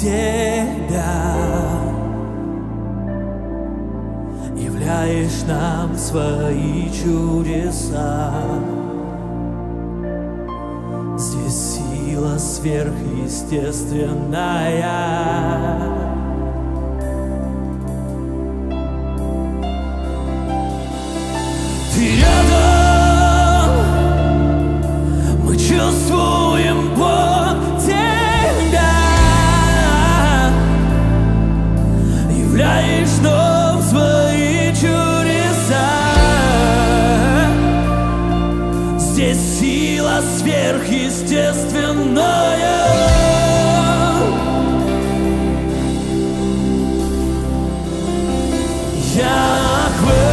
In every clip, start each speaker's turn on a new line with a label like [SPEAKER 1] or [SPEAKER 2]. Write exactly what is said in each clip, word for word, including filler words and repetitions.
[SPEAKER 1] Тебя, являешь нам свои чудеса. Здесь сила сверхъестественная. Ты рядом, мы чувствуем Бог Тебя, являешь нам свои чудеса. Здесь сила сверхъестественная. Яхве,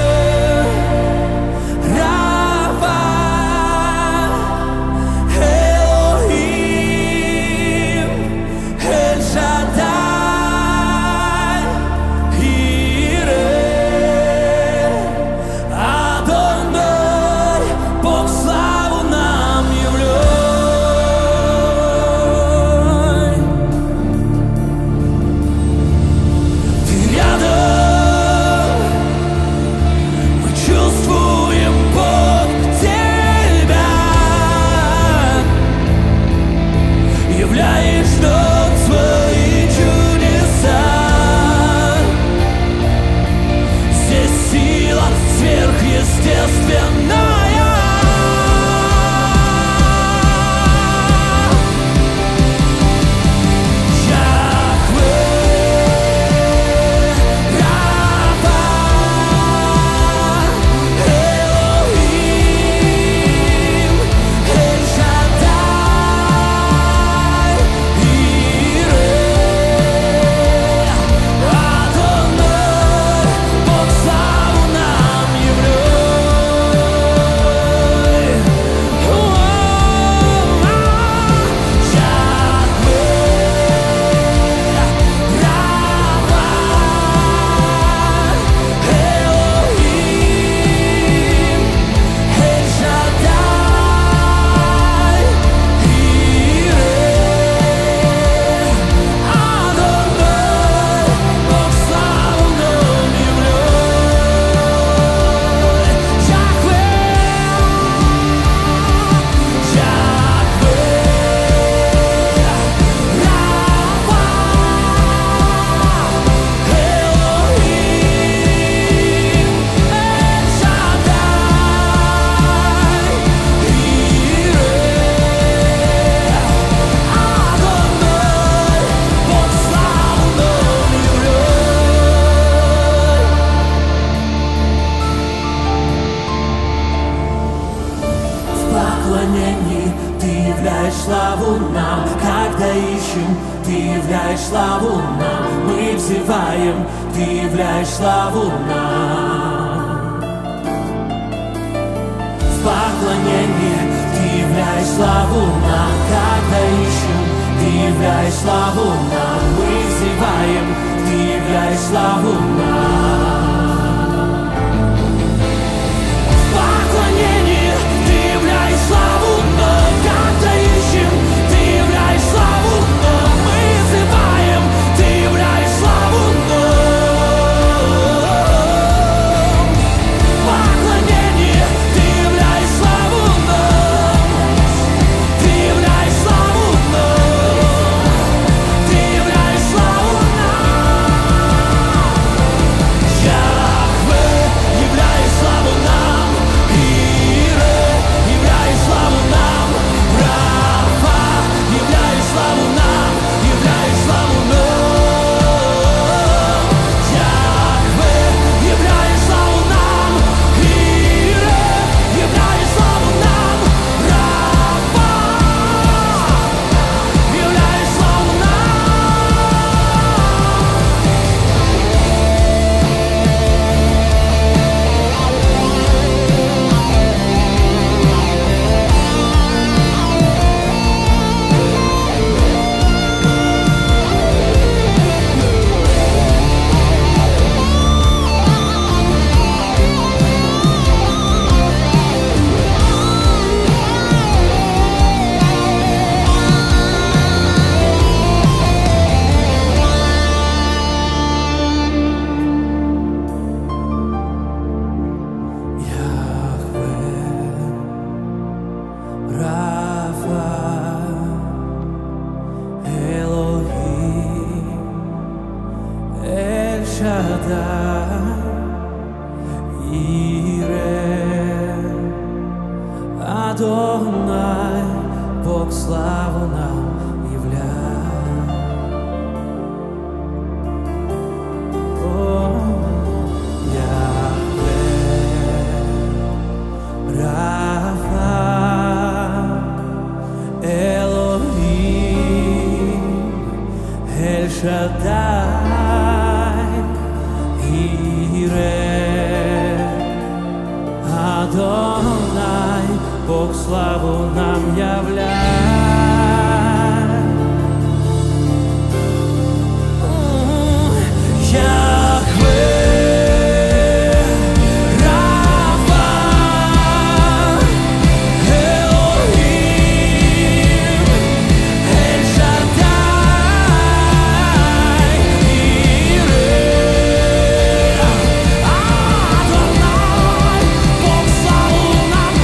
[SPEAKER 1] Ты являешь славу нам, когда ищем, Ты являешь славу нам, мы взываем, Ты являешь славу нам. В поклонении Ты являешь славу нам, когда ищем, Ты являешь славу нам, мы взываем, Ты являешь славу нам. Славу нам, когда ищем, Ты являешь славу нам, мы взываем, Ты являешь славу нам. Поклонение, Ты являешь славу нам, Ты являешь славу нам, Ты являешь славу нам. Шаддай, Ире, Адонай, Бог славу нам являй. О, Яхве, Рафа, Элохим, Эль Шаддай, Ире, Адонай, Бог славу нам являй. Яхве, Рафа, Элохим, Эль Шаддай, Ире, Адонай, Бог славу нам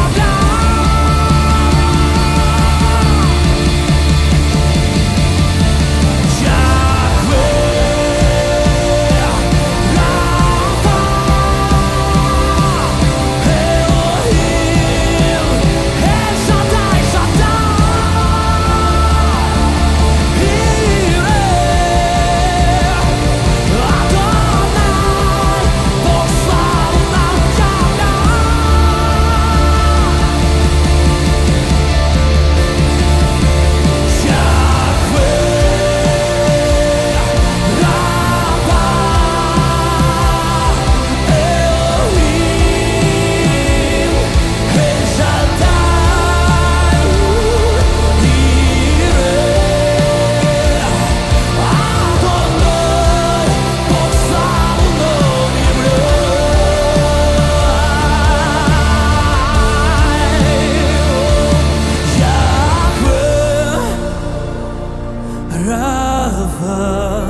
[SPEAKER 1] Рафа,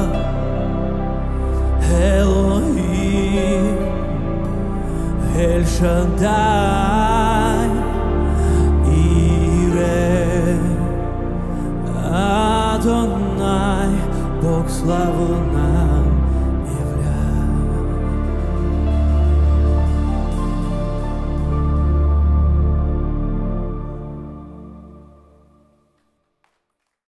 [SPEAKER 1] Элохим, Эль Шаддай, Ире, Адонай, Бог славу нам.